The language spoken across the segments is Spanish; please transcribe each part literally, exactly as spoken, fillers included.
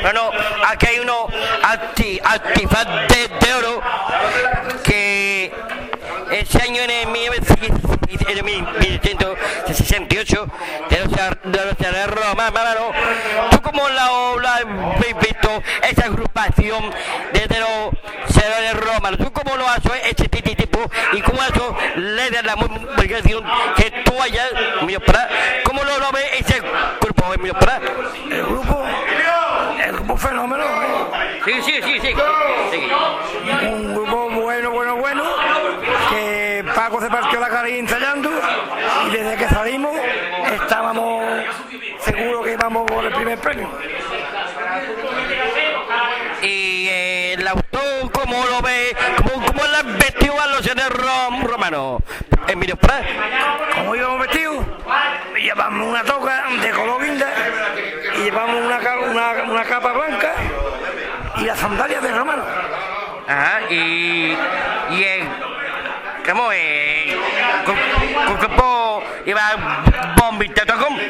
No, no, aquí hay uno anti, antifaz de, de oro que ese año en el mil novecientos sesenta y ocho de los de los de Roma, mano. ¿Tú cómo la, la habéis visto esa agrupación desde los de Roma? ¿Tú cómo lo haces ese tipo y cómo eso le da la multiplicación que tú hayas, mío, para cómo lo, lo ve ese grupo, mío, para el grupo, el grupo fenómeno, ¿eh? Sí, sí, sí, sí, sí. Un grupo bueno, bueno, bueno, que Paco se partió la cara ensayando y desde que salimos estábamos seguros que íbamos por el primer premio. Y eh, el autor, ¿cómo lo ve? ¿Cómo, cómo la vestió a los de Rom, Romano? Emilio Prat. ¿Cómo íbamos vestidos? Llevamos una toca de color guinda y llevamos una, una, una capa blanca y las sandalias de Romano. Ajá, y... y el... ¿Cómo es? ¿Con qué iba bombita tocón?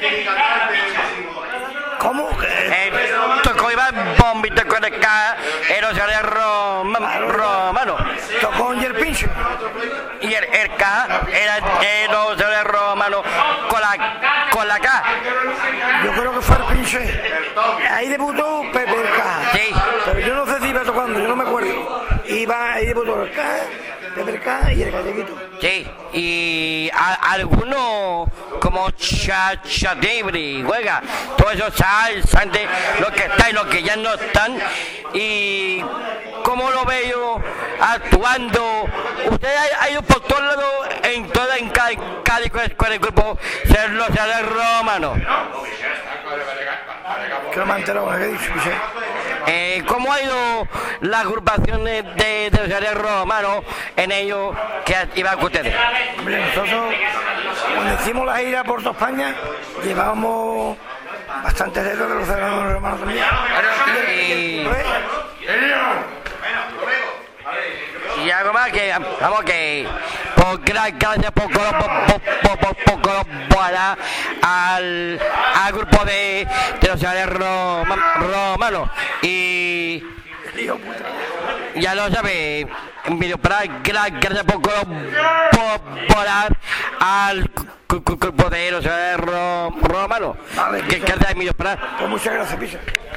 ¿Cómo? Eh, tocó iba bombita con el K, era de Romano. Tocó y el pinche. Y el, el K era el de Romano con la, con la K. Yo creo que fue el pinche. Ahí debutó Pepe el K. Sí. Pero yo no sé si iba tocando, yo no me acuerdo. Iba, ahí debutó el K, Pepe el K y el galleguito. Sí, y a, algunos como Chacha Debri, juega, todos esos salsantes, los que están y los que ya no están, y cómo lo veo actuando. Usted ha ido por todos lados, en toda, en cada, cada escuela del grupo, ser los de Romano. Que no me he enterado, ¿qué he dicho? Eh, ¿Cómo ha ido la agrupación de, de, de los de Romano en ello que iba con ustedes? Hombre, nosotros cuando hicimos la gira por toda España llevábamos bastantes dedos de los de Romano también. Y... y algo más que, vamos que, por gran gracias por colaborar al, al grupo de, de los de Roma, romanos y ya lo sabe, Emilio Prat, gran gracias por colaborar al grupo de los de romanos. Vale, ¿Qué gracias, Emilio Prat? Pues muchas gracias, Pisa.